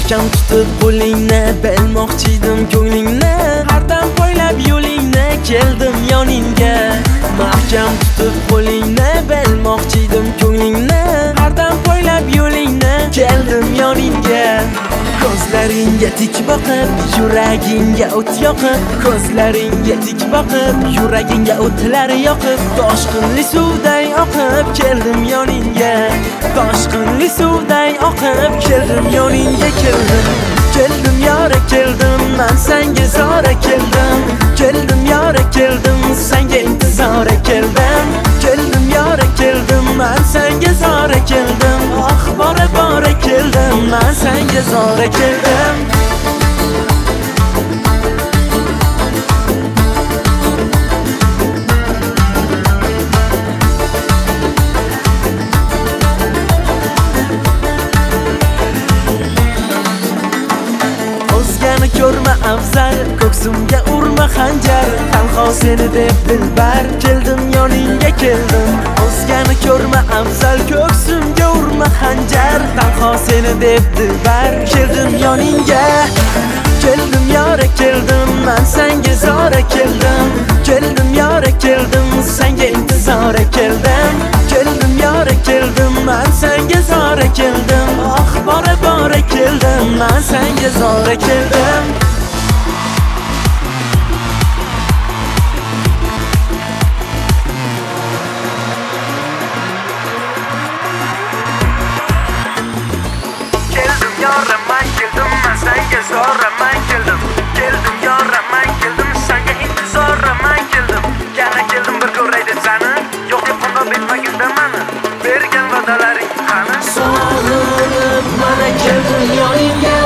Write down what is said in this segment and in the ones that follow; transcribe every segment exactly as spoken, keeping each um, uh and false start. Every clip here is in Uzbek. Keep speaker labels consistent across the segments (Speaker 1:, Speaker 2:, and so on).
Speaker 1: Mahkam tutib qo'lingni, bilmoqchidim ko'nglingni, har dam poylab yo'lingni, keldim yoningga. Mahkam tutib qo'lingni, bilmoqchidim ko'nglingni, har dam poylab yo'lingni, keldim yoningga. Ko'zlaringga tik boqib, yuragingga o't yoqib, ko'zlaringga tik boqib, yuragingga o'tlar yoqib, toshqinli suvday oqib keldim yoningga. Toshqinli suvday oqib keldim yoningga, keldim. Keldim yora keldim, men senga zora keldim. Keldim yora keldim, senga intizora keldim. Keldim yora keldim, men senga zora keldim. Ah bora bora keldim, men senga zora keldim. O'zgani ko'rma afzal, ko'ksimga urma xanjar, tanho seni deb dilbar, keldim yoningga keldim. O'zgani ko'rma afzal, ko'ksimga urma xanjar, tanho seni deb dilbar, keldim yoningga. Keldim yora keldim, men senga zora keldim. Keldim yora keldim, senga intizora keldim. Keldim yora keldim, men senga zora keldim. Ah bora bora keldim, men senga zora keldim. Keldim yora men keldim, men senga zora men keldim. Keldim yora men keldim, senga intizora men keldim. Yana keldim bir ko'ray deb seni, yo'q deb qo'ndab bitmaganda meni. Bergan va'dalaring qani? Sog'inib mana keldim yoningga.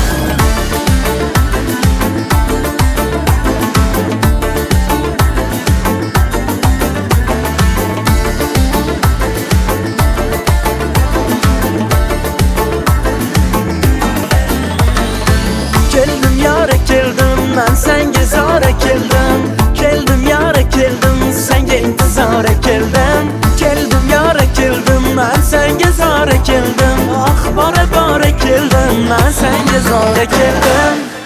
Speaker 1: Keldim yora keldim, men senga zora keldim. Keldim yora keldim, senga intizora keldim. Keldim yora keldim, men senga zora keldim. Ah bora bora keldim, men senga zora keldim.